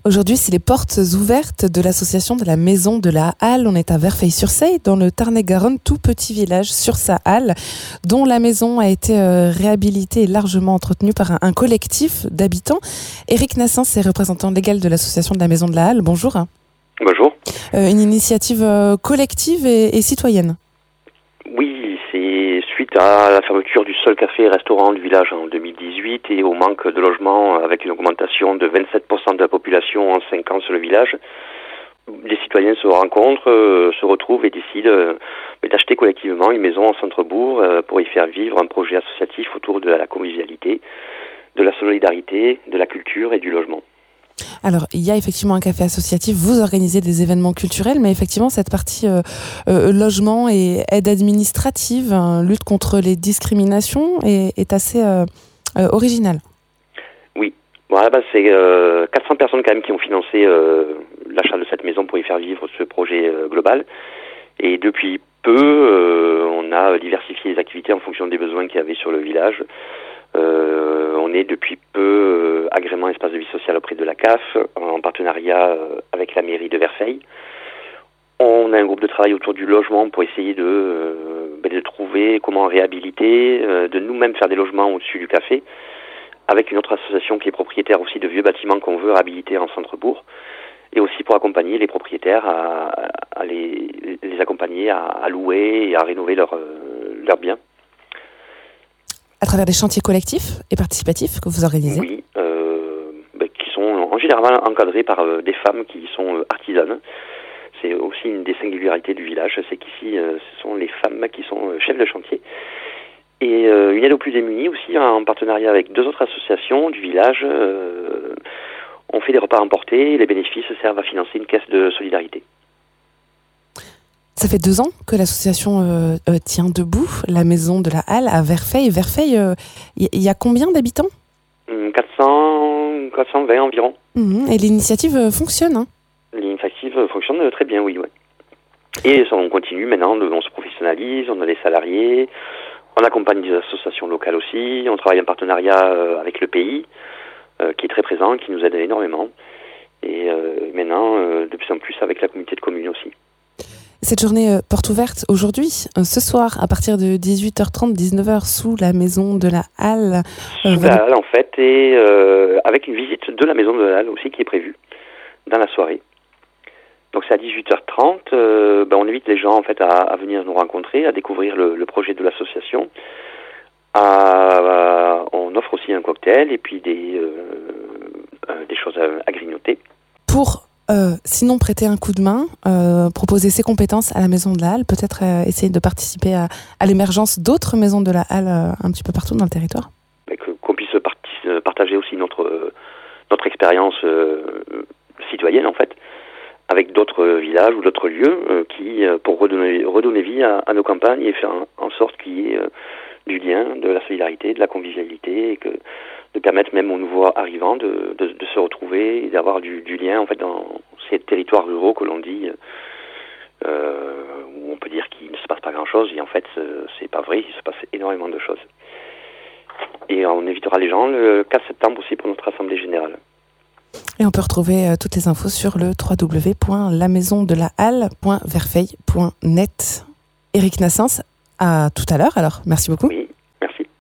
Aujourd'hui, c'est les portes ouvertes de l'association de la Maison de la Halle. On est à Verfeil-sur-Seille, dans le Tarn-et-Garonne, tout petit village sur sa halle, dont la maison a été réhabilitée et largement entretenue par un collectif d'habitants. Éric Nassens est représentant légal de l'association de la Maison de la Halle. Bonjour. Bonjour. Une initiative collective et citoyenne. Oui, c'est suite à la fermeture du seul café et restaurant du village en 2018 et au manque de logements avec une augmentation de 27% de la population en 5 ans sur le village. Les citoyens se rencontrent, se retrouvent et décident d'acheter collectivement une maison en centre-bourg pour y faire vivre un projet associatif autour de la convivialité, de la solidarité, de la culture et du logement. Alors, il y a effectivement un café associatif, vous organisez des événements culturels, mais effectivement, cette partie logement et aide administrative, lutte contre les discriminations est assez originale. Oui, bon, à la base, c'est 400 personnes quand même qui ont financé l'achat de cette maison pour y faire vivre ce projet global. Et depuis peu, on a diversifié les activités en fonction des besoins qu'il y avait sur le village. On est depuis peu agrément espace de vie sociale auprès de la CAF, en partenariat avec la mairie de Verfeil. On a un groupe de travail autour du logement pour essayer de trouver comment réhabiliter, de nous-mêmes faire des logements au-dessus du café, avec une autre association qui est propriétaire aussi de vieux bâtiments qu'on veut réhabiliter en centre-bourg, et aussi pour accompagner les propriétaires à les accompagner à louer et à rénover leurs biens. À travers des chantiers collectifs et participatifs que vous organisez? Oui, qui sont en général encadrés par des femmes qui sont artisanes. C'est aussi une des singularités du village, c'est qu'ici, ce sont les femmes qui sont chefs de chantier. Et une aide aux plus démunis aussi, en partenariat avec 2 autres associations du village. On fait des repas emportés et les bénéfices servent à financer une caisse de solidarité. Ça fait 2 ans que l'association tient debout, la Maison de la Halle à Verfeil. Verfeil, il y a combien d'habitants? 420 environ. Et l'initiative fonctionne, hein? L'initiative fonctionne très bien, oui. Ouais. Et ça, on continue maintenant, on se professionnalise, on a des salariés, on accompagne des associations locales aussi, on travaille en partenariat avec le pays, qui est très présent, qui nous aide énormément. Et maintenant, de plus en plus avec la communauté de communes aussi. Cette journée porte ouverte aujourd'hui, ce soir, à partir de 18h30, 19h, sous la Maison de la Halle. Sous la Halle, en fait, et avec une visite de la Maison de la Halle aussi qui est prévue dans la soirée. Donc c'est à 18h30, on invite les gens en fait à venir nous rencontrer, à découvrir le projet de l'association. On offre aussi un cocktail et puis des choses à grignoter. Pour sinon prêter un coup de main, proposer ses compétences à la Maison de la Halle, peut-être essayer de participer à l'émergence d'autres maisons de la Halle un petit peu partout dans le territoire. Qu'on puisse partager aussi notre expérience citoyenne en fait, avec d'autres villages ou d'autres lieux qui pour redonner vie à nos campagnes et faire en sorte qu'il y ait du lien, de la solidarité, de la convivialité, et de permettre même aux nouveaux arrivants de se retrouver et d'avoir du lien en fait dans ces territoires ruraux que l'on dit où on peut dire qu'il ne se passe pas grand-chose et en fait c'est pas vrai, il se passe énormément de choses. Et on invitera les gens le 4 septembre aussi pour notre assemblée générale. Et on peut retrouver toutes les infos sur le www.lamaisondelahalle.verfeil.net. Éric Nassens, à tout à l'heure alors, merci beaucoup. Oui.